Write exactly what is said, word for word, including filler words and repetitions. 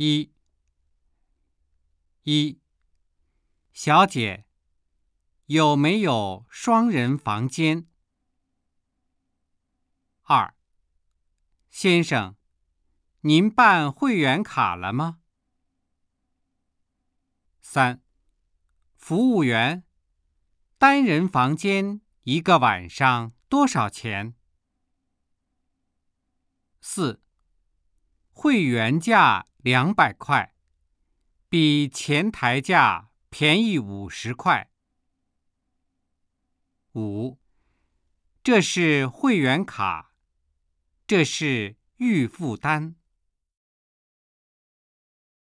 一、一、小姐，有没有双人房间？二、先生，您办会员卡了吗？三、服务员，单人房间一个晚上多少钱？四、会员价两百块，比前台价便宜五十块。五、这是会员卡，这是预付单。